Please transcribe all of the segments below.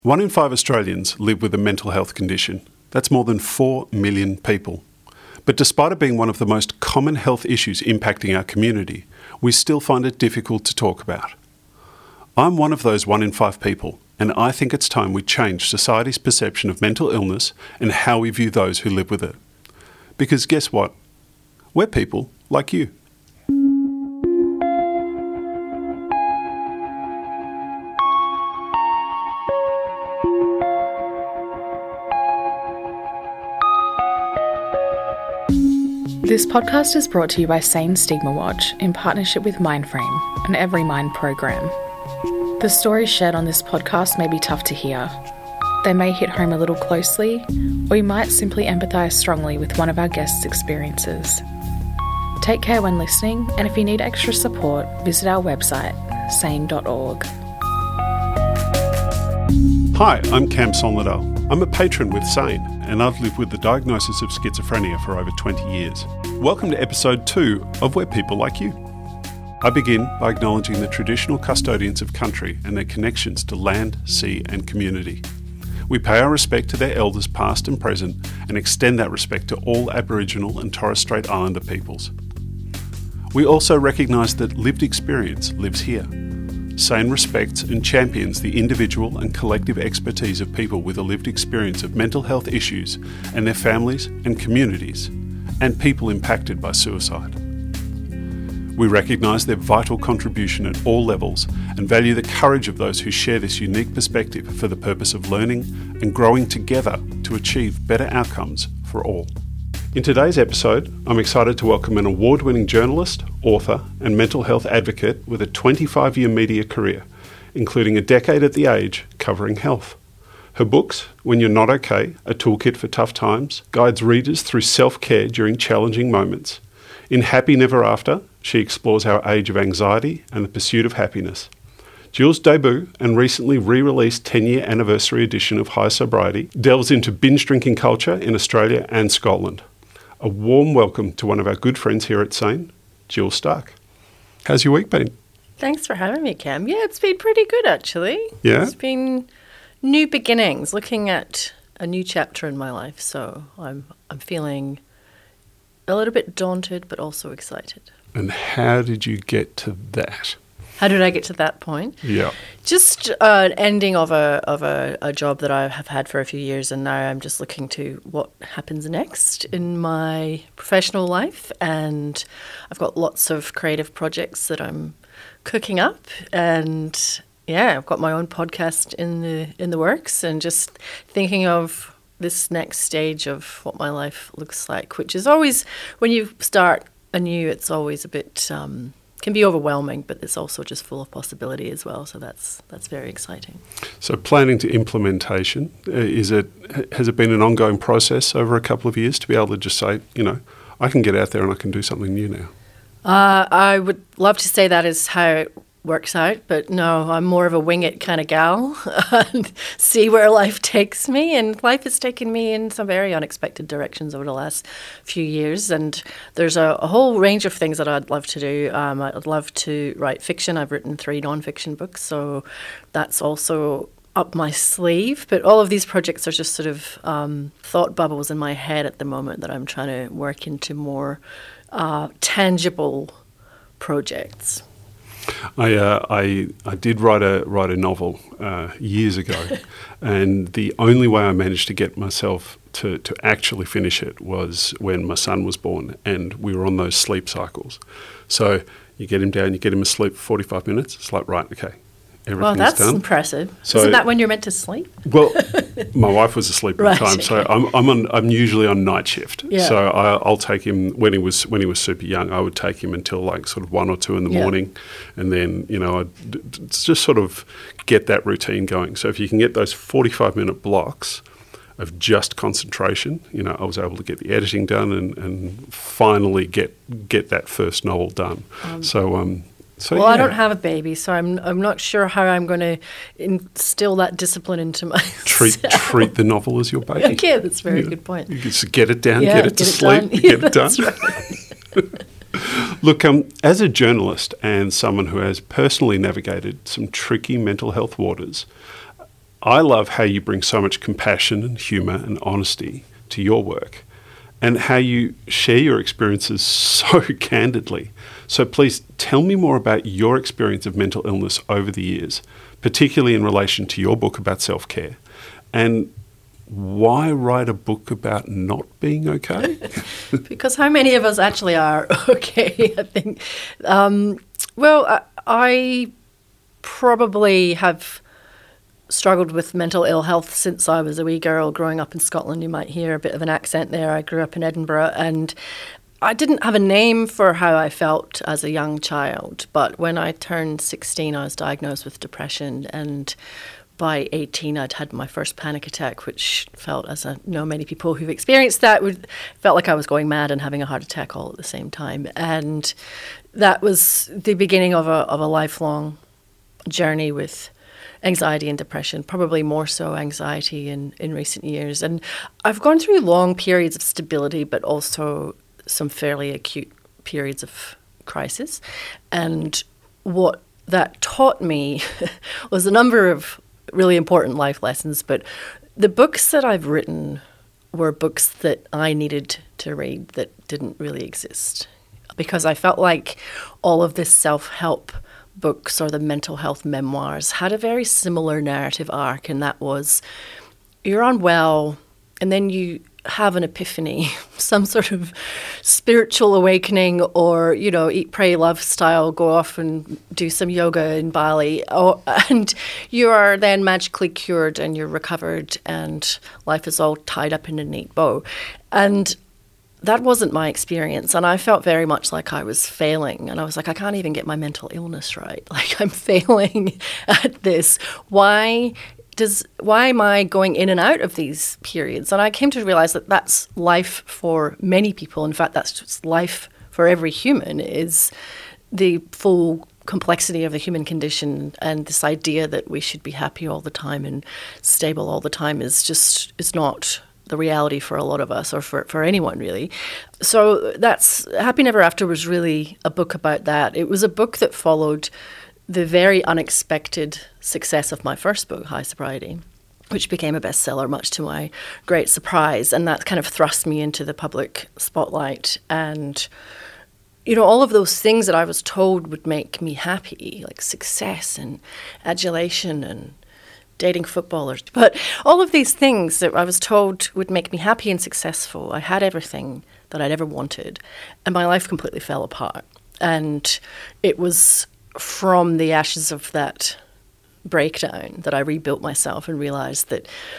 1 in 5 Australians live with a mental health condition. That's more than 4 million people. But despite it being one of the most common health issues impacting our community, we still find it difficult to talk about. I'm one of those 1 in 5 people, and I think it's time we change society's perception of mental illness and how we view those who live with it. Because guess what? We're people like you. This podcast is brought to you by Sane Stigma Watch in partnership with Mindframe, an Every Mind program. The stories shared on this podcast may be tough to hear. They may hit home a little closely, or you might simply empathise strongly with one of our guests' experiences. Take care when listening, and if you need extra support, visit our website, sane.org. Hi, I'm Cam Solnadale. I'm a patron with Sane, and I've lived with the diagnosis of schizophrenia for over 20 years. Welcome to episode 2 of We're People Like You. I begin by acknowledging the traditional custodians of country and their connections to land, sea and community. We pay our respect to their elders past and present and extend that respect to all Aboriginal and Torres Strait Islander peoples. We also recognise that lived experience lives here. Sane respects and champions the individual and collective expertise of people with a lived experience of mental health issues and their families and communities, and people impacted by suicide. We recognise their vital contribution at all levels and value the courage of those who share this unique perspective for the purpose of learning and growing together to achieve better outcomes for all. In today's episode, I'm excited to welcome an award-winning journalist, author and mental health advocate with a 25-year media career, including a decade at The Age covering health. Her books, When You're Not Okay, A Toolkit for Tough Times, guides readers through self-care during challenging moments. In Happy Never After, she explores our age of anxiety and the pursuit of happiness. Jill's debut and recently re-released 10-year anniversary edition of High Sobriety delves into binge drinking culture in Australia and Scotland. A warm welcome to one of our good friends here at Sane, Jill Stark. How's your week been? Thanks for having me, Cam. Yeah, it's been pretty good, actually. Yeah? It's been new beginnings, looking at a new chapter in my life. So I'm feeling a little bit daunted, but also excited. And how did you get to that? How did I get to that point? Yeah. Just an ending of a job that I have had for a few years, and now I'm just looking to what happens next in my professional life. And I've got lots of creative projects that I'm cooking up, and yeah, I've got my own podcast in the works, and just thinking of this next stage of what my life looks like, which is always, when you start anew, it's always a bit can be overwhelming, but it's also just full of possibility as well. So that's very exciting. So planning to implementation, has it been an ongoing process over a couple of years to be able to just say, I can get out there and I can do something new now? I would love to say that is how it works out, but no, I'm more of a wing it kind of gal and see where life takes me, and life has taken me in some very unexpected directions over the last few years, and there's a whole range of things that I'd love to do. I'd love to write fiction. I've written 3 non-fiction books, so that's also up my sleeve, but all of these projects are just sort of thought bubbles in my head at the moment that I'm trying to work into more tangible projects. I did write a novel years ago, and the only way I managed to get myself to actually finish it was when my son was born, and we were on those sleep cycles. So you get him down, you get him asleep for 45 minutes. It's like, right, okay, everything's well, that's done. Impressive. So, isn't that when you're meant to sleep? Well, my wife was asleep at the time, so I'm usually on night shift. Yeah. So I'll take him when he was super young. I would take him until like sort of 1 or 2 in the morning, and then I'd just sort of get that routine going. So if you can get those 45-minute blocks of just concentration, I was able to get the editing done and finally get that first novel done. Well, I don't have a baby, so I'm not sure how I'm going to instill that discipline into myself. Treat the novel as your baby. Okay, that's a very good point. You just get it down, get it to sleep, get it done. Right. Look, as a journalist and someone who has personally navigated some tricky mental health waters, I love how you bring so much compassion and humour and honesty to your work, and how you share your experiences so candidly. So please tell me more about your experience of mental illness over the years, particularly in relation to your book about self-care, and why write a book about not being okay? Because how many of us actually are okay, I think. I probably have struggled with mental ill health since I was a wee girl growing up in Scotland. You might hear a bit of an accent there. I grew up in Edinburgh, and I didn't have a name for how I felt as a young child. But when I turned 16, I was diagnosed with depression, and by 18, I'd had my first panic attack, which felt, as I know many people who've experienced that, felt like I was going mad and having a heart attack all at the same time. And that was the beginning of a lifelong journey with anxiety and depression, probably more so anxiety in recent years. And I've gone through long periods of stability, but also some fairly acute periods of crisis. And what that taught me was a number of really important life lessons. But the books that I've written were books that I needed to read that didn't really exist, because I felt like all of this self-help books or the mental health memoirs had a very similar narrative arc, and that was you're unwell and then you have an epiphany, some sort of spiritual awakening, or, eat, pray, love style, go off and do some yoga in Bali, and you are then magically cured and you're recovered and life is all tied up in a neat bow. And that wasn't my experience, and I felt very much like I was failing, and I was like, I can't even get my mental illness right. Like, I'm failing at this. Why am I going in and out of these periods? And I came to realize that that's life for many people. In fact, that's just life for every human, is the full complexity of the human condition, and this idea that we should be happy all the time and stable all the time is not the reality for a lot of us, or for anyone really. So that's Happy Never After was really a book about that. It was a book that followed the very unexpected success of my first book, High Sobriety, which became a bestseller, much to my great surprise. And that kind of thrust me into the public spotlight. And, all of those things that I was told would make me happy, like success and adulation and dating footballers. But all of these things that I was told would make me happy and successful, I had everything that I'd ever wanted, and my life completely fell apart. And it was from the ashes of that breakdown that I rebuilt myself and realized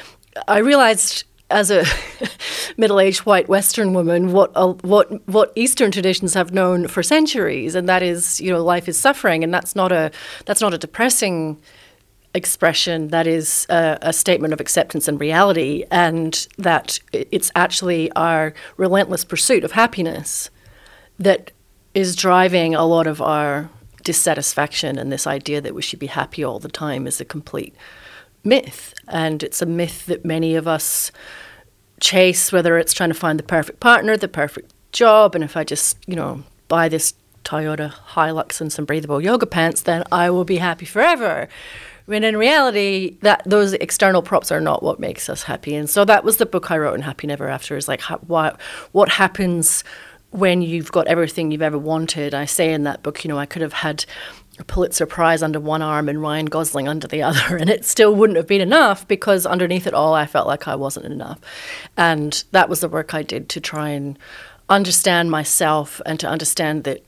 as a middle-aged white Western woman what Eastern traditions have known for centuries, and that is, life is suffering, and that's not a depressing expression. That is a statement of acceptance and reality, and that it's actually our relentless pursuit of happiness that is driving a lot of our dissatisfaction, and this idea that we should be happy all the time is a complete myth. And it's a myth that many of us chase, whether it's trying to find the perfect partner, the perfect job, and if I just, buy this Toyota Hilux and some breathable yoga pants, then I will be happy forever. When in reality, that those external props are not what makes us happy. And so that was the book I wrote in Happy Never After, is like what happens when you've got everything you've ever wanted. I say in that book, I could have had a Pulitzer Prize under one arm and Ryan Gosling under the other, and it still wouldn't have been enough, because underneath it all, I felt like I wasn't enough. And that was the work I did to try and understand myself, and to understand that,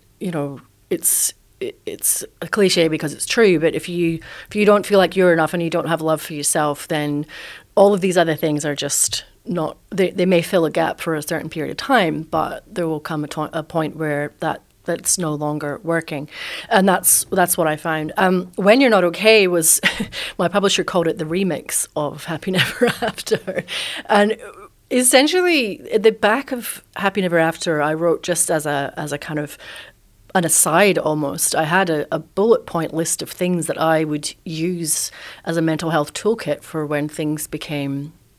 it's a cliche because it's true, but if you don't feel like you're enough and you don't have love for yourself, then all of these other things are just not, they may fill a gap for a certain period of time, but there will come a point where that's no longer working. And that's what I found. When You're Not Okay was, my publisher called it the remix of Happy Never After. And essentially, at the back of Happy Never After, I wrote just as a kind of an aside almost. I had a bullet point list of things that I would use as a mental health toolkit for when things became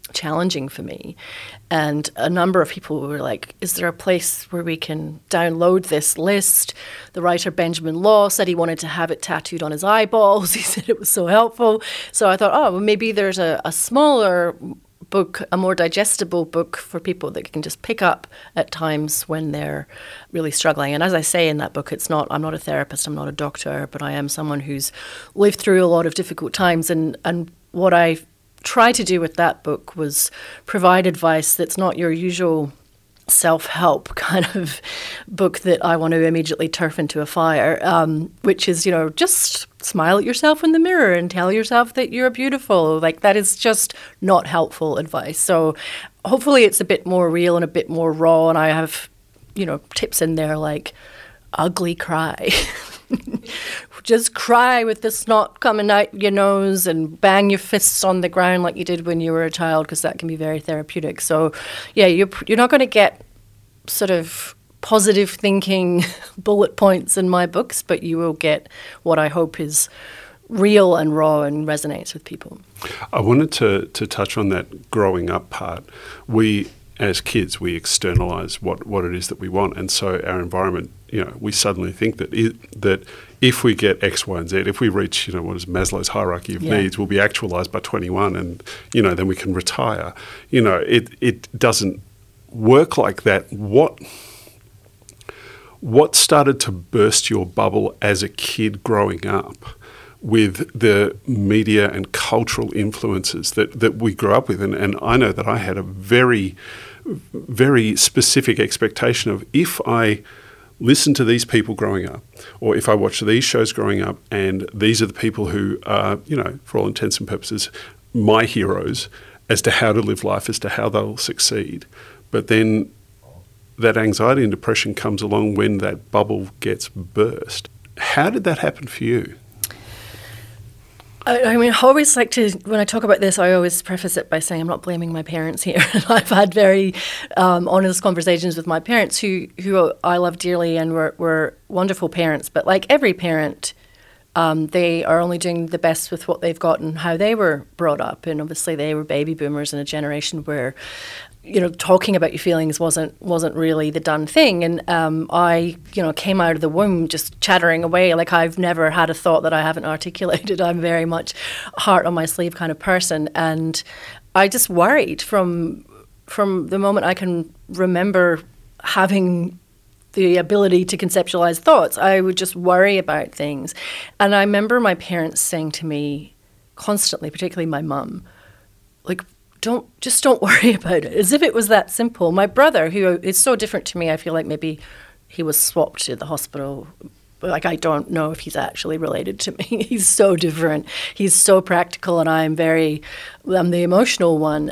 challenging for me. And a number of people were like, is there a place where we can download this list? The writer Benjamin Law said he wanted to have it tattooed on his eyeballs. He said it was so helpful. So I thought, oh, well, maybe there's a smaller book, a more digestible book for people that can just pick up at times when they're really struggling. And as I say in that book, I'm not a therapist, I'm not a doctor, but I am someone who's lived through a lot of difficult times. And what I try to do with that book was provide advice that's not your usual self-help kind of book that I want to immediately turf into a fire, which is, just smile at yourself in the mirror and tell yourself that you're beautiful. Like, that is just not helpful advice. So hopefully it's a bit more real and a bit more raw, and I have, tips in there like ugly cry. Just cry with the snot coming out your nose and bang your fists on the ground like you did when you were a child, because that can be very therapeutic. So, yeah, you're not going to get sort of positive thinking bullet points in my books, but you will get what I hope is real and raw and resonates with people. I wanted to touch on that growing up part. We, as kids, we externalise what it is that we want, and so our environment, we suddenly think that if we get X, Y, and Z, if we reach, what is Maslow's hierarchy of needs, we'll be actualised by 21, and then we can retire. It doesn't work like that. What started to burst your bubble as a kid growing up with the media and cultural influences that we grew up with? And I know that I had a very, very specific expectation of, if I listen to these people growing up, or if I watch these shows growing up, and these are the people who are, for all intents and purposes, my heroes as to how to live life, as to how they'll succeed. But then that anxiety and depression comes along when that bubble gets burst. How did that happen for you? I mean, I always like to, when I talk about this, I always preface it by saying I'm not blaming my parents here. I've had very honest conversations with my parents who I love dearly and were wonderful parents. But like every parent, they are only doing the best with what they've got and how they were brought up. And obviously they were baby boomers in a generation where, talking about your feelings wasn't really the done thing. And I, came out of the womb just chattering away. Like, I've never had a thought that I haven't articulated. I'm very much a heart on my sleeve kind of person. And I just worried from the moment I can remember having the ability to conceptualize thoughts. I would just worry about things. And I remember my parents saying to me constantly, particularly my mum, like, don't worry about it, as if it was that simple. My brother, who is so different to me, I feel like maybe he was swapped to the hospital. Like, I don't know if he's actually related to me. He's so different. He's so practical, and I'm the emotional one.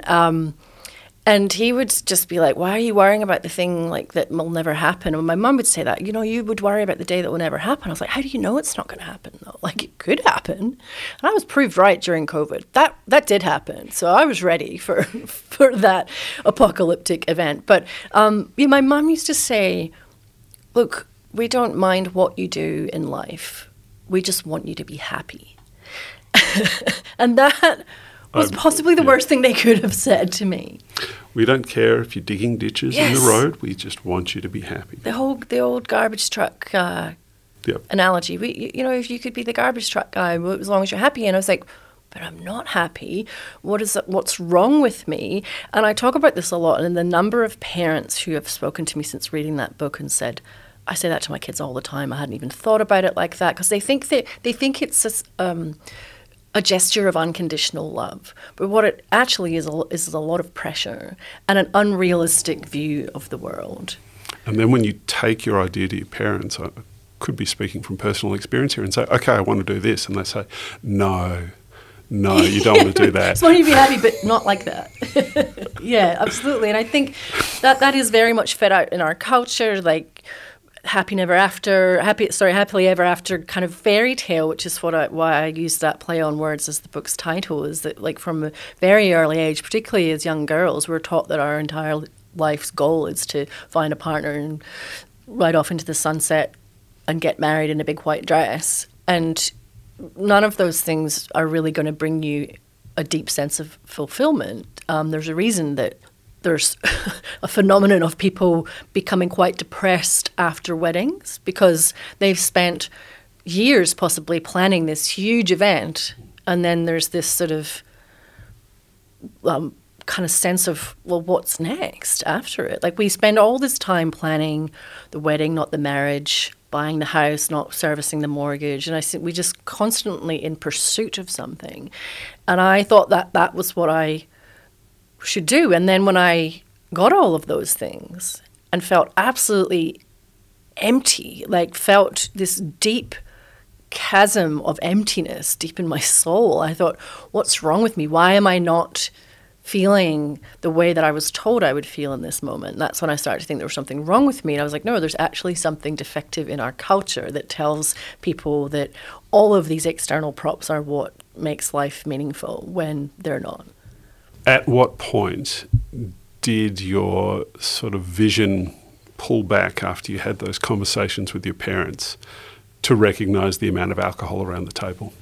And he would just be like, why are you worrying about the thing like that will never happen? And my mum would say that, you would worry about the day that will never happen. I was like, how do you know it's not going to happen though? Like, it could happen. And I was proved right during COVID. That did happen. So I was ready for that apocalyptic event. But my mum used to say, look, we don't mind what you do in life. We just want you to be happy. And that was possibly the worst thing they could have said to me. We don't care if you're digging ditches in the road. We just want you to be happy. The old garbage truck analogy. If you could be the garbage truck guy, as long as you're happy. And I was like, but I'm not happy. What's wrong with me? And I talk about this a lot. And the number of parents who have spoken to me since reading that book and said, I say that to my kids all the time. I hadn't even thought about it like that, because they think it's a gesture of unconditional love. But what it actually is a lot of pressure and an unrealistic view of the world. And then when you take your idea to your parents, I could be speaking from personal experience here, and say, okay, I want to do this. And they say, no, you don't want to do that. So I want you to be happy, but not like that. Yeah, absolutely. And I think that is very much fed out in our culture, like happily ever after kind of fairy tale, which is why I use that play on words as the book's title, is that like from a very early age, particularly as young girls, we're taught that our entire life's goal is to find a partner and ride off into the sunset and get married in a big white dress. And none of those things are really going to bring you a deep sense of fulfillment. There's a reason that there's a phenomenon of people becoming quite depressed after weddings because they've spent years possibly planning this huge event, and then there's this sort of kind of sense of, well, what's next after it? Like, we spend all this time planning the wedding, not the marriage, buying the house, not servicing the mortgage, and I think we just constantly in pursuit of something. And I thought that was what I should do. And then when I got all of those things and felt absolutely empty, like felt this deep chasm of emptiness deep in my soul, I thought, what's wrong with me? Why am I not feeling the way that I was told I would feel in this moment? And that's when I started to think there was something wrong with me. And I was like, no, there's actually something defective in our culture that tells people that all of these external props are what makes life meaningful when they're not. At what point did your sort of vision pull back after you had those conversations with your parents to recognise the amount of alcohol around the table?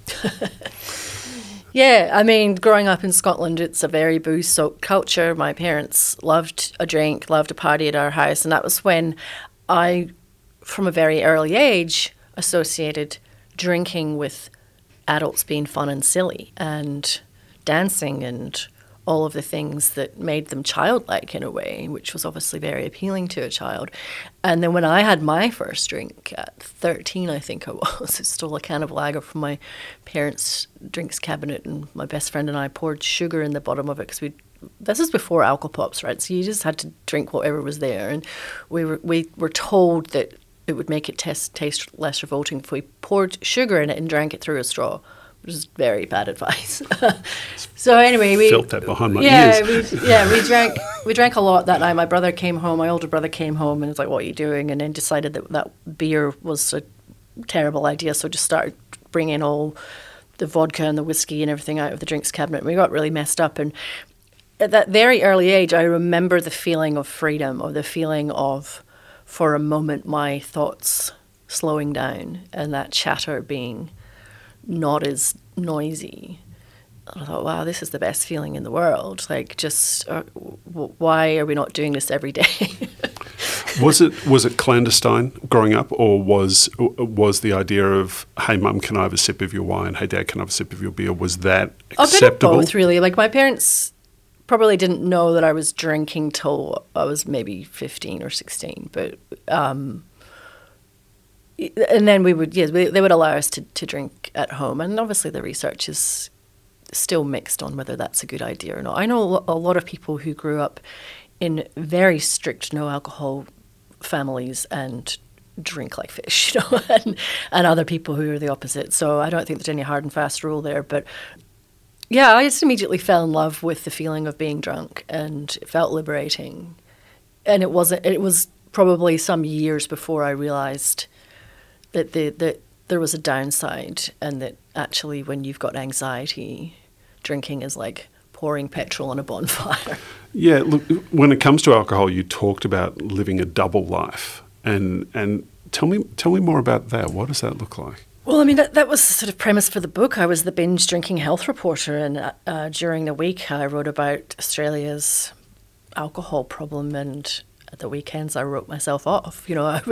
Yeah, I mean, growing up in Scotland, it's a very booze-soaked culture. My parents loved a drink, loved a party at our house, and that was when I, from a very early age, associated drinking with adults being fun and silly and dancing and all of the things that made them childlike in a way, which was obviously very appealing to a child. And then when I had my first drink at 13, I think I was, I stole a can of lager from my parents' drinks cabinet, and my best friend and I poured sugar in the bottom of it because this is before alcohol pops, right? So you just had to drink whatever was there. And we were told that it would make it taste less revolting if we poured sugar in it and drank it through a straw, which is very bad advice. So anyway, we felt that behind my ears. We drank a lot that night. My brother came home, my older brother came home, and was like, "What are you doing?" And then decided that beer was a terrible idea, so just started bringing all the vodka and the whiskey and everything out of the drinks cabinet. And we got really messed up. And at that very early age, I remember the feeling of freedom, or the feeling of, for a moment, my thoughts slowing down and that chatter being not as noisy. I thought, wow, this is the best feeling in the world. Like, just why are we not doing this every day? Was it clandestine growing up, or was the idea of, hey, Mum, can I have a sip of your wine? Hey, Dad, can I have a sip of your beer? Was that acceptable? A bit of both, really. Like, my parents probably didn't know that I was drinking till I was maybe 15 or 16, but and then they would allow us to drink at home. And obviously the research is still mixed on whether that's a good idea or not. I know a lot of people who grew up in very strict no alcohol families and drink like fish, and other people who are the opposite. So I don't think there's any hard and fast rule there. But yeah, I just immediately fell in love with the feeling of being drunk, and it felt liberating. And it was probably some years before I realized that there was a downside, and that actually when you've got anxiety, drinking is like pouring petrol on a bonfire. Yeah, look, when it comes to alcohol, you talked about living a double life, and tell me more about that. What does that look like? Well, I mean, that was the sort of premise for the book. I was the binge drinking health reporter, and during the week I wrote about Australia's alcohol problem, and at the weekends I wrote myself off.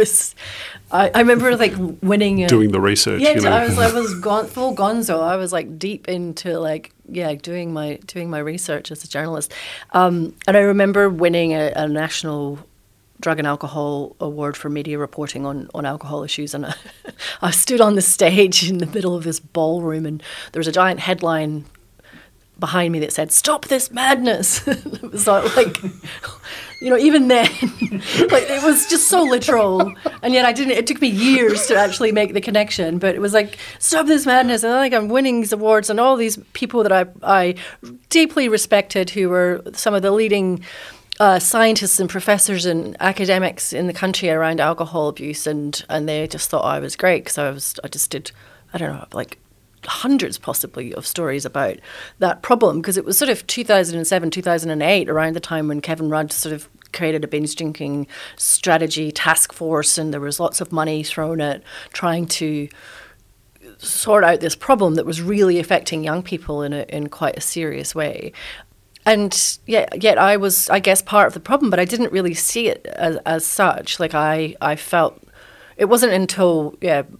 I remember like winning. Doing the research. Yeah, I was full gonzo. I was like deep into doing my research as a journalist. And I remember winning a national drug and alcohol award for media reporting on alcohol issues. And I stood on the stage in the middle of this ballroom, and there was a giant headline behind me that said, "Stop this madness." It was like, even then, like, it was just so literal. And yet it took me years to actually make the connection. But it was like, stop this madness. And I'm winning these awards, and all these people that I deeply respected, who were some of the leading scientists and professors and academics in the country around alcohol abuse. And they just thought I was great because I just did, I don't know, like hundreds possibly of stories about that problem, because it was sort of 2007, 2008, around the time when Kevin Rudd sort of created a binge drinking strategy task force, and there was lots of money thrown at trying to sort out this problem that was really affecting young people in quite a serious way. And yet I was, I guess, part of the problem, but I didn't really see it as such. Like I felt, it wasn't until,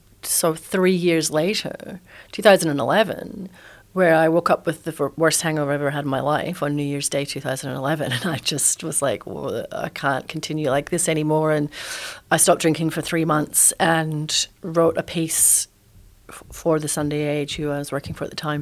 3 years later, 2011, where I woke up with the worst hangover I've ever had in my life on New Year's Day 2011, and I just was like, well, I can't continue like this anymore. And I stopped drinking for 3 months and wrote a piece for the Sunday Age, who I was working for at the time,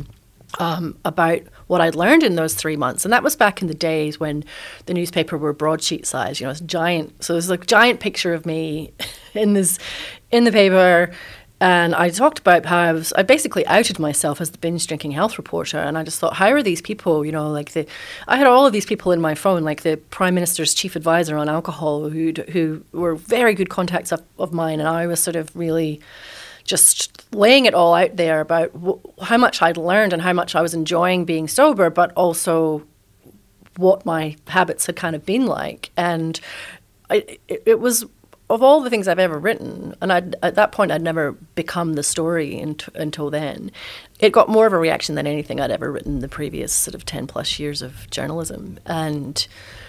about what I'd learned in those 3 months. And that was back in the days when the newspaper were broadsheet size, it's giant. So there's a giant picture of me in the paper. And I talked about how I basically outed myself as the binge drinking health reporter. And I just thought, how are these people, I had all of these people in my phone, like the Prime Minister's chief advisor on alcohol, who were very good contacts of mine. And I was sort of really just laying it all out there about how much I'd learned and how much I was enjoying being sober, but also what my habits had kind of been like. And it was, of all the things I've ever written, and at that point I'd never become the story until then, it got more of a reaction than anything I'd ever written in the previous sort of 10 plus years of journalism. And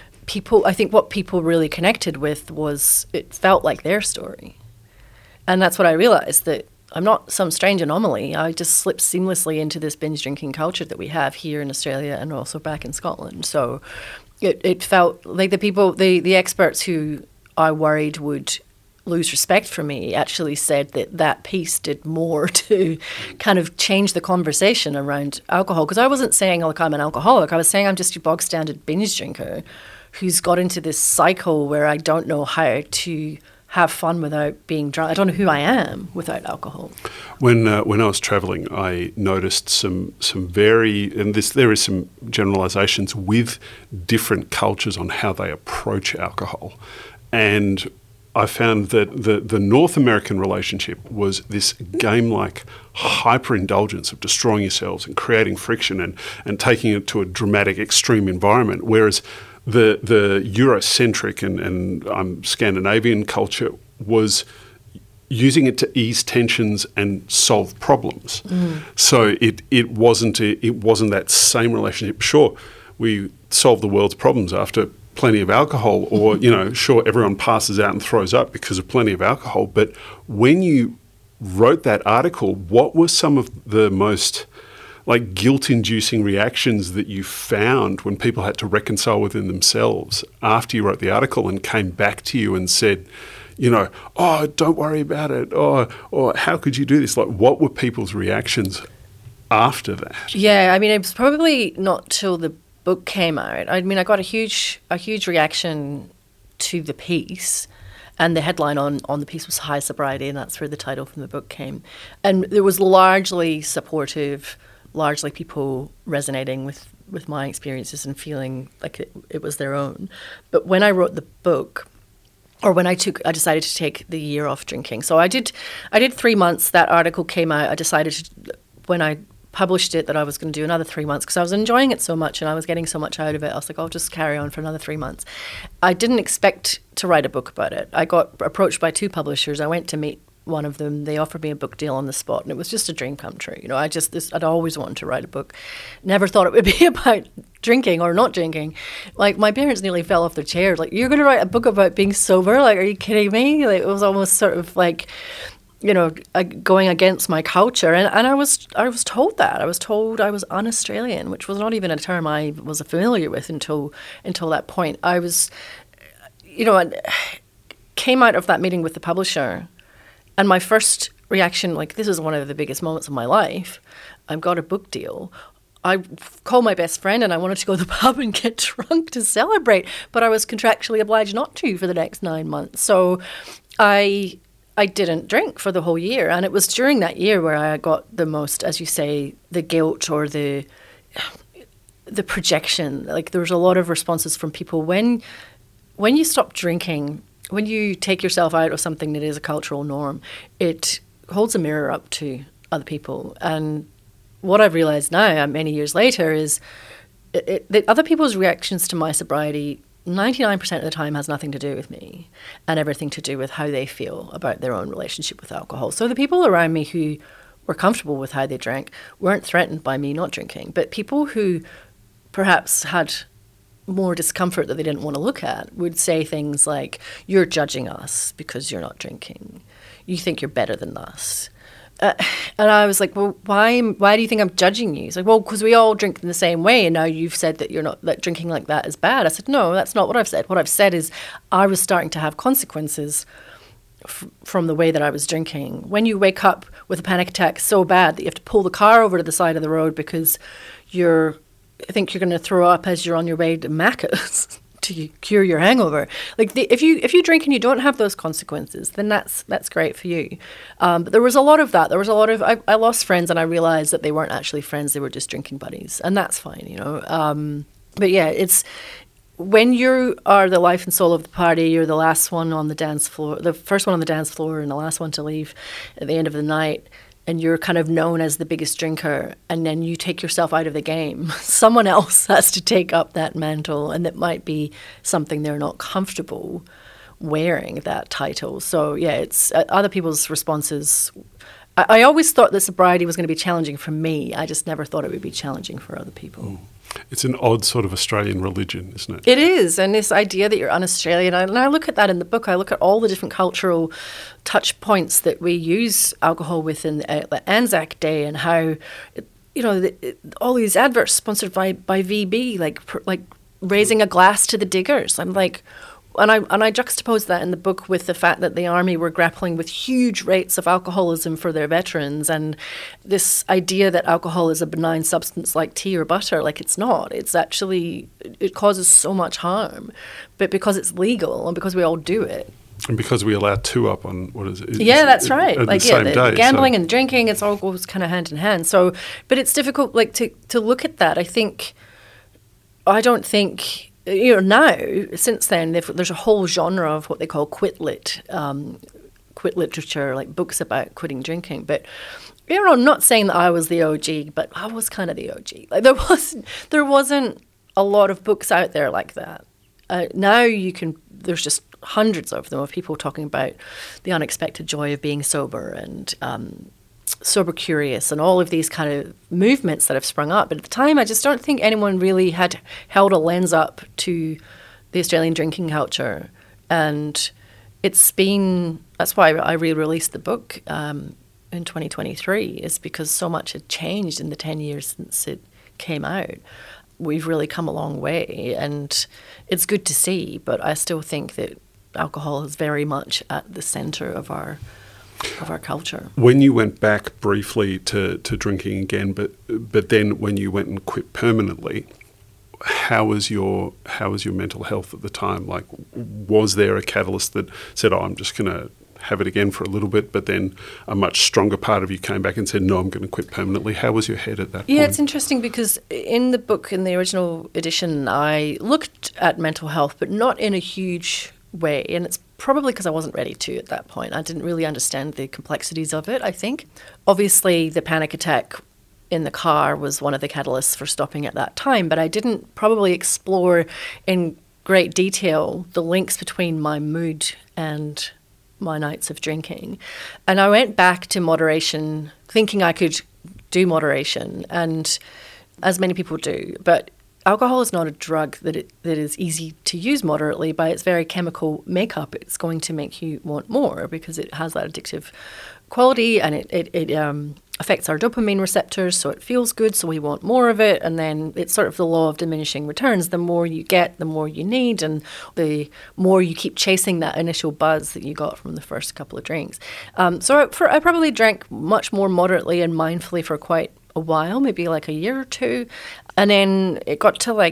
I think what people really connected with was, it felt like their story. And that's what I realised, that I'm not some strange anomaly. I just slipped seamlessly into this binge drinking culture that we have here in Australia and also back in Scotland. So it felt like the experts who I worried would lose respect for me actually said that piece did more to kind of change the conversation around alcohol. Because I wasn't saying, look, I'm an alcoholic. I was saying I'm just a bog standard binge drinker who's got into this cycle where I don't know how to have fun without being drunk. I don't know who I am without alcohol. When I was travelling, I noticed some there is some generalisations with different cultures on how they approach alcohol. And I found that the North American relationship was this game-like hyper-indulgence of destroying yourselves and creating friction and taking it to a dramatic extreme environment, whereas the Eurocentric and Scandinavian culture was using it to ease tensions and solve problems. So it wasn't that same relationship. Sure, we solve the world's problems after plenty of alcohol, or sure, everyone passes out and throws up because of plenty of alcohol. But when you wrote that article, what were some of the most guilt-inducing reactions that you found when people had to reconcile within themselves after you wrote the article and came back to you and said, oh, don't worry about it, or how could you do this? What were people's reactions after that? Yeah, I mean, it was probably not till the book came out. I mean, I got a huge reaction to the piece, and the headline on the piece was High Sobriety, and that's where the title from the book came. And it was largely supportive, largely people resonating with my experiences and feeling like it was their own. But when I wrote the book, or when I decided to take the year off drinking. So I did 3 months. That article came out. I decided when I published it that I was going to do another 3 months because I was enjoying it so much and I was getting so much out of it. I was like, I'll just carry on for another 3 months. I didn't expect to write a book about it. I got approached by 2 publishers. I went to meet one of them. They offered me a book deal on the spot, and it was just a dream come true. I'd always wanted to write a book. Never thought it would be about drinking or not drinking. Like, my parents nearly fell off their chairs. Like, you're going to write a book about being sober? Like, are you kidding me? Like, it was almost sort of like, going against my culture. And I was told that. I was told I was un-Australian, which was not even a term I was familiar with until that point. I was, I came out of that meeting with the publisher, and my first reaction, this is one of the biggest moments of my life. I've got a book deal. I called my best friend and I wanted to go to the pub and get drunk to celebrate, but I was contractually obliged not to for the next 9 months. So I didn't drink for the whole year. And it was during that year where I got the most, as you say, the guilt or the projection. There was a lot of responses from people when you stop drinking. When you take yourself out of something that is a cultural norm, it holds a mirror up to other people. And what I've realised now, many years later, is that other people's reactions to my sobriety 99% of the time has nothing to do with me and everything to do with how they feel about their own relationship with alcohol. So the people around me who were comfortable with how they drank weren't threatened by me not drinking. But people who perhaps had more discomfort that they didn't want to look at would say things like, you're judging us because you're not drinking. You think you're better than us. And I was like, well, why do you think I'm judging you? He's like, well, because we all drink in the same way, and now you've said that drinking like that is bad. I said, no, that's not what I've said. What I've said is I was starting to have consequences from the way that I was drinking. When you wake up with a panic attack so bad that you have to pull the car over to the side of the road because I think you're going to throw up as you're on your way to Macca's to cure your hangover. Like if you drink and you don't have those consequences, then that's great for you. But there was a lot of that. There was a lot of I lost friends, and I realized that they weren't actually friends; they were just drinking buddies, and that's fine, you know. But yeah, it's when you are the life and soul of the party, you're the last one on the dance floor, the first one on the dance floor, and the last one to leave at the end of the night. And you're kind of known as the biggest drinker, and then you take yourself out of the game. Someone else has to take up that mantle, and it might be something they're not comfortable wearing, that title. So, yeah, it's other people's responses. I always thought that sobriety was going to be challenging for me. I just never thought it would be challenging for other people. It's an odd sort of Australian religion, isn't it? It is, and this idea that you're un-Australian, and I look at that in the book. I look at all the different cultural touch points that we use alcohol with in the Anzac Day, and how, you know, all these adverts sponsored by VB, like raising a glass to the diggers. I'm like, and I juxtapose that in the book with the fact that the army were grappling with huge rates of alcoholism for their veterans, and this idea that alcohol is a benign substance like tea or butter. Like, it's not. It's actually, it causes so much harm. But because it's legal and because we all do it. And because we allow two up on, what is it? Yeah, that's right. At like, the same day, the gambling and drinking, it's all goes kind of hand in hand. So, but it's difficult, like, to look at that. I don't think, you know, now, since then, there's a whole genre of what they call quit literature, like books about quitting drinking. But, you know, I'm not saying that I was the OG, but I was kind of the OG. Like, there wasn't a lot of books out there like that. Now there's just hundreds of them, of people talking about the unexpected joy of being sober, and sober curious, and all of these kind of movements that have sprung up. But at the time, I just don't think anyone really had held a lens up to the Australian drinking culture. And that's why I re-released the book in 2023, is because so much had changed in the 10 years since it came out. We've really come a long way, and it's good to see, but I still think that alcohol is very much at the centre of our culture. When you went back briefly to drinking again, but then when you went and quit permanently, how was your mental health at the time? Like, was there a catalyst that said, I'm just going to have it again for a little bit, but then a much stronger part of you came back and said, no, I'm going to quit permanently? How was your head at that point? Yeah, it's interesting because in the book, in the original edition, I looked at mental health, but not in a huge way. And it's probably because I wasn't ready to at that point. I didn't really understand the complexities of it, I think. Obviously, the panic attack in the car was one of the catalysts for stopping at that time, but I didn't probably explore in great detail the links between my mood and my nights of drinking. And I went back to moderation thinking I could do moderation, and as many people do, but alcohol is not a drug that is easy to use moderately. By its very chemical makeup, it's going to make you want more because it has that addictive quality, and it affects our dopamine receptors, so it feels good, so we want more of it. And then it's sort of the law of diminishing returns. The more you get, the more you need, and the more you keep chasing that initial buzz that you got from the first couple of drinks. So I probably drank much more moderately and mindfully for quite a while, maybe like a year or two. And then it got to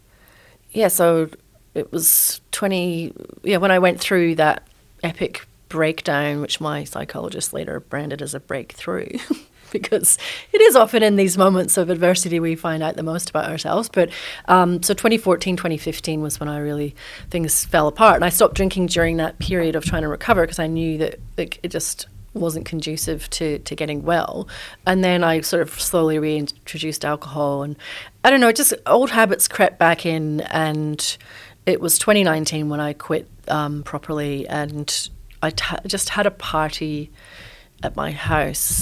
so it was when I went through that epic breakdown, which my psychologist later branded as a breakthrough, because it is often in these moments of adversity we find out the most about ourselves. But so 2014, 2015 was when things fell apart. And I stopped drinking during that period of trying to recover because I knew that it just wasn't conducive to getting well. And then I sort of slowly reintroduced alcohol, and I don't know, just old habits crept back in. And it was 2019 when I quit properly, and I just had a party at my house,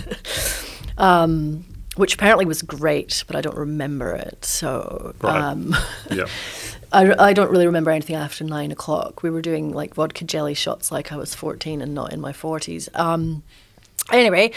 which apparently was great, but I don't remember it. So Yeah. I don't really remember anything after 9 o'clock. We were doing like vodka jelly shots like I was 14 and not in my 40s. Anyway,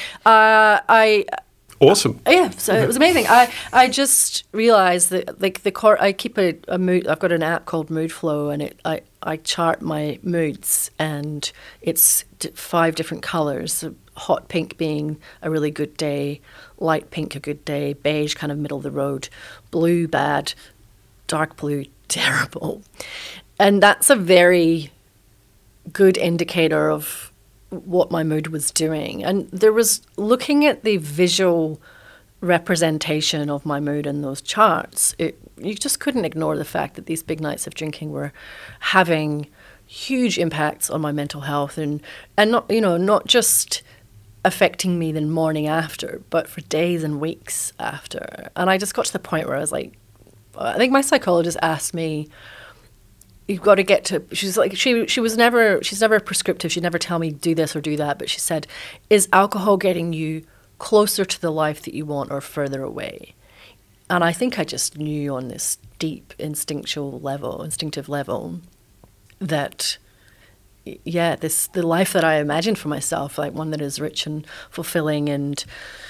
Awesome. yeah, so it was amazing. I just realised that like I keep a mood. I've got an app called Mood Flow, and I chart my moods, and it's 5 different colours. So hot pink being a really good day, light pink a good day, beige kind of middle of the road, blue bad, dark blue terrible, and that's a very good indicator of what my mood was doing. And there was, looking at the visual representation of my mood in those charts, you just couldn't ignore the fact that these big nights of drinking were having huge impacts on my mental health, and not just affecting me the morning after, but for days and weeks after. And I just got to the point where I was like, I think my psychologist asked me, you've got to get to, she's like, she's never prescriptive. She'd never tell me do this or do that. But she said, is alcohol getting you closer to the life that you want or further away? And I think I just knew on this deep instinctive level that, yeah, the life that I imagined for myself, like one that is rich and fulfilling and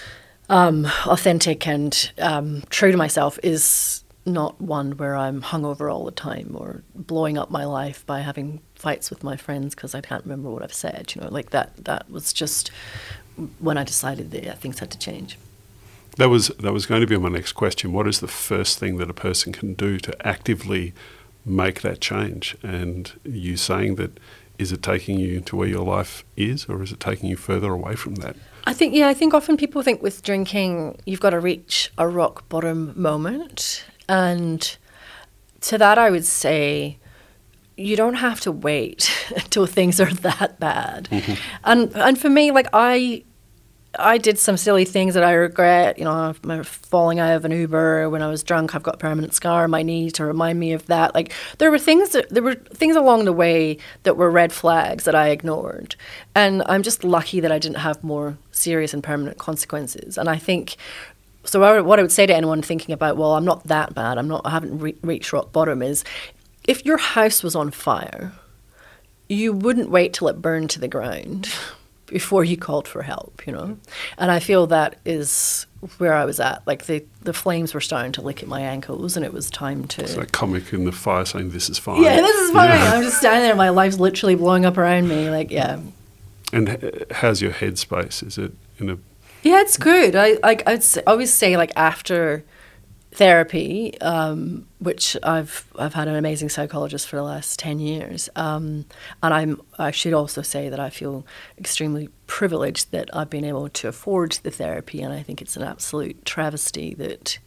authentic and true to myself, is not one where I'm hungover all the time or blowing up my life by having fights with my friends because I can't remember what I've said. Like that was just when I decided that things had to change. That was going to be my next question. What is the first thing that a person can do to actively make that change? And you saying that, is it taking you to where your life is, or is it taking you further away from that? I think often people think with drinking you've got to reach a rock bottom moment. And to that, I would say you don't have to wait until things are that bad. Mm-hmm. And for me, like I did some silly things that I regret. I'm falling out of an Uber when I was drunk. I've got a permanent scar on my knee to remind me of that. Like there were things along the way that were red flags that I ignored. And I'm just lucky that I didn't have more serious and permanent consequences. And I think, so what I would say to anyone thinking about, well, I'm not that bad, I haven't reached rock bottom, is if your house was on fire, you wouldn't wait till it burned to the ground before you called for help, And I feel that is where I was at. Like the flames were starting to lick at my ankles, and it was time to... It's that comic in the fire saying, "This is fine." Yeah, this is fine. Yeah. I'm just standing there, my life's literally blowing up around me. Like, yeah. And how's your headspace? Is it in a... Yeah, it's good. I'd always say, like, after therapy, which I've had an amazing psychologist for the last 10 years, and I should also say that I feel extremely privileged that I've been able to afford the therapy, and I think it's an absolute travesty that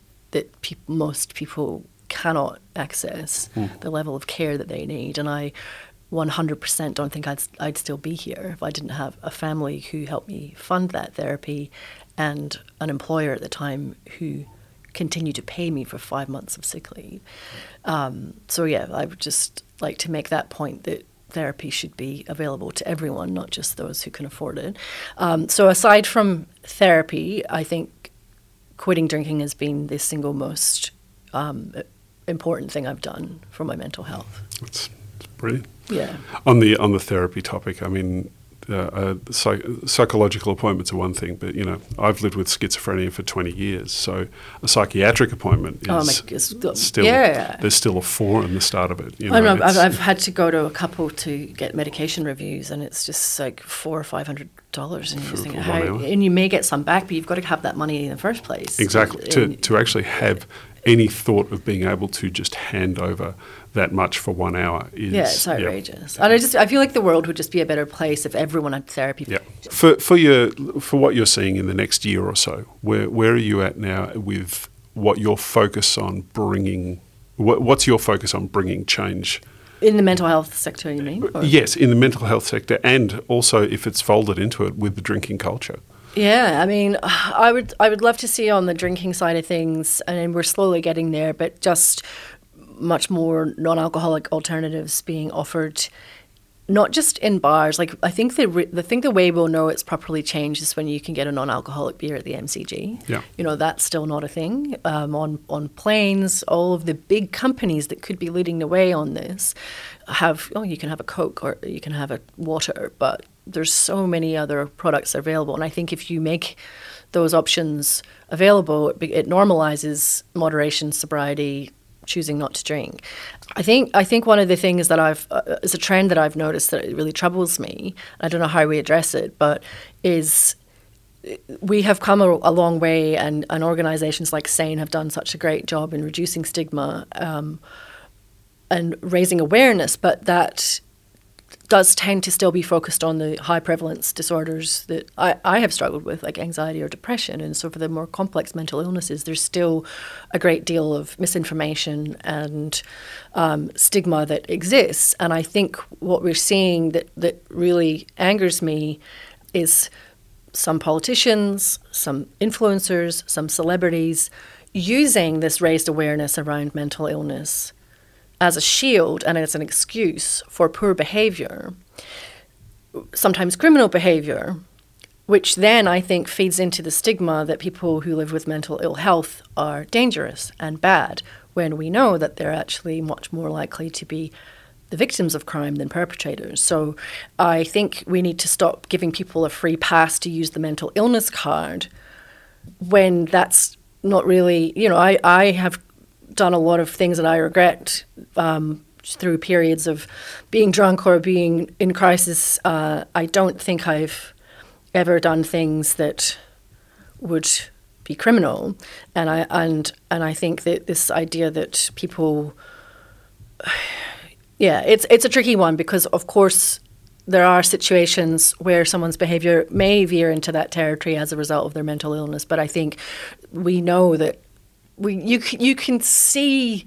most people cannot access the level of care that they need. And I 100% don't think I'd still be here if I didn't have a family who helped me fund that therapy and an employer at the time who continued to pay me for 5 months of sick leave. So yeah, I would just like to make that point that therapy should be available to everyone, not just those who can afford it. So aside from therapy, I think quitting drinking has been the single most important thing I've done for my mental health. It's brilliant. Yeah. On the therapy topic, I mean, psychological appointments are one thing, but I've lived with schizophrenia for 20 years, so a psychiatric appointment is still there's still a 4 in the start of it. I've had to go to a couple to get medication reviews, and it's just like $400 or $500, and you think, and you may get some back, but you've got to have that money in the first place. Exactly. To actually have any thought of being able to just hand over that much for 1 hour is... Yeah, it's outrageous. And I feel like the world would just be a better place if everyone had therapy. Yeah. For what you're seeing in the next year or so, where are you at now with what your focus on bringing... What's your focus on bringing change? In the mental health sector, you mean? Or? Yes, in the mental health sector, and also if it's folded into it with the drinking culture. Yeah, I mean, I would love to see on the drinking side of things, and we're slowly getting there, but just much more non-alcoholic alternatives being offered not just in bars. Like, I think the way we'll know it's properly changed is when you can get a non-alcoholic beer at the MCG. Yeah. You know, that's still not a thing. On planes, all of the big companies that could be leading the way on this you can have a Coke or you can have a water, but there's so many other products available. And I think if you make those options available, it normalizes moderation, sobriety, choosing not to drink. I think one of the things that is a trend that I've noticed that it really troubles me. I don't know how we address it, but is we have come a long way, and organisations like SANE have done such a great job in reducing stigma and raising awareness, but that does tend to still be focused on the high prevalence disorders that I have struggled with, like anxiety or depression. And so for the more complex mental illnesses, there's still a great deal of misinformation and stigma that exists. And I think what we're seeing that really angers me is some politicians, some influencers, some celebrities using this raised awareness around mental illness as a shield and as an excuse for poor behaviour, sometimes criminal behaviour, which then I think feeds into the stigma that people who live with mental ill health are dangerous and bad, when we know that they're actually much more likely to be the victims of crime than perpetrators. So I think we need to stop giving people a free pass to use the mental illness card when that's not really, I have done a lot of things that I regret through periods of being drunk or being in crisis. I don't think I've ever done things that would be criminal, and I think that this idea that people, it's a tricky one, because of course there are situations where someone's behaviour may veer into that territory as a result of their mental illness, but I think we know that you can see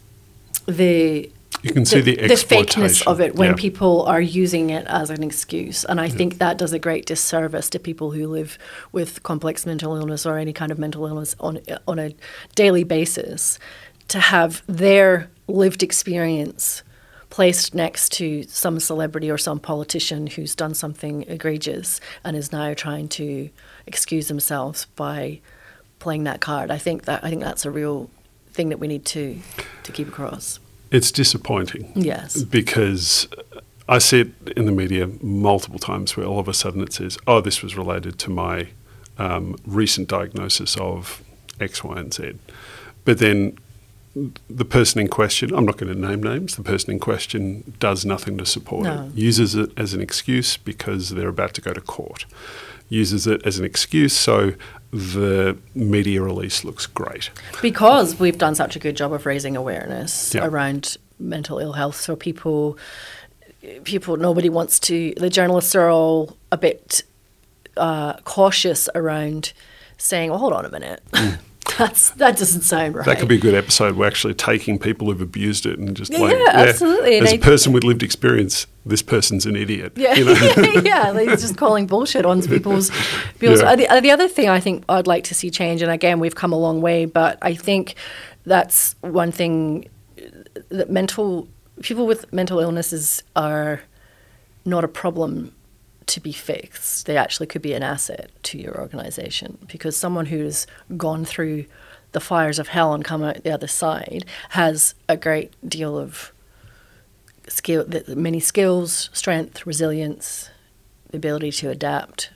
the fakeness of it when people are using it as an excuse. And I think that does a great disservice to people who live with complex mental illness or any kind of mental illness on a daily basis, to have their lived experience placed next to some celebrity or some politician who's done something egregious and is now trying to excuse themselves by playing that card. I think that's a real thing that we need to keep across. It's disappointing. Yes. Because I see it in the media multiple times where all of a sudden it says, oh, this was related to my recent diagnosis of X, Y, and Z. But then the person in question, I'm not going to name names, the person in question does nothing to support it, uses it as an excuse because they're about to go to court, uses it as an excuse so the media release looks great. Because we've done such a good job of raising awareness around mental ill health. So people, nobody wants to, the journalists are all a bit cautious around saying, well, hold on a minute. That doesn't sound right. That could be a good episode. We're actually taking people who've abused it and just absolutely. As a person with lived experience, this person's an idiot. Yeah, they're just calling bullshit on people's. The other thing I think I'd like to see change, and again, we've come a long way, but I think that's one thing that people with mental illnesses are not a problem to be fixed. They actually could be an asset to your organisation, because someone who's gone through the fires of hell and come out the other side has a great deal of skill, many skills, strength, resilience, the ability to adapt.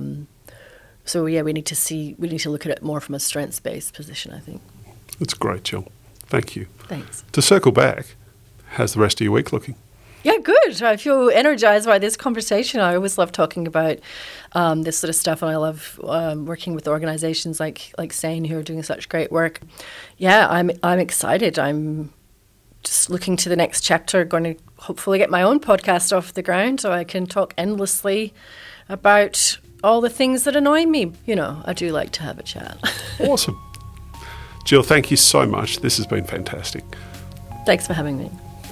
So we need to look at it more from a strengths-based position, I think. That's great, Jill. Thank you. Thanks. To circle back, how's the rest of your week looking? Yeah, good. I feel energized by this conversation. I always love talking about this sort of stuff, and I love working with organisations like SANE, who are doing such great work. Yeah, I'm excited. I'm just looking to the next chapter, going to hopefully get my own podcast off the ground so I can talk endlessly about all the things that annoy me. I do like to have a chat. Awesome. Jill, thank you so much. This has been fantastic. Thanks for having me.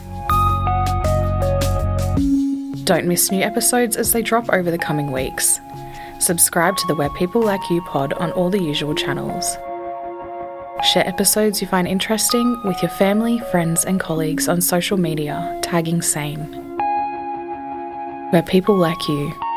Don't miss new episodes as they drop over the coming weeks. Subscribe to the Where People Like You pod on all the usual channels. Share episodes you find interesting with your family, friends and colleagues on social media, tagging SANE. where people like you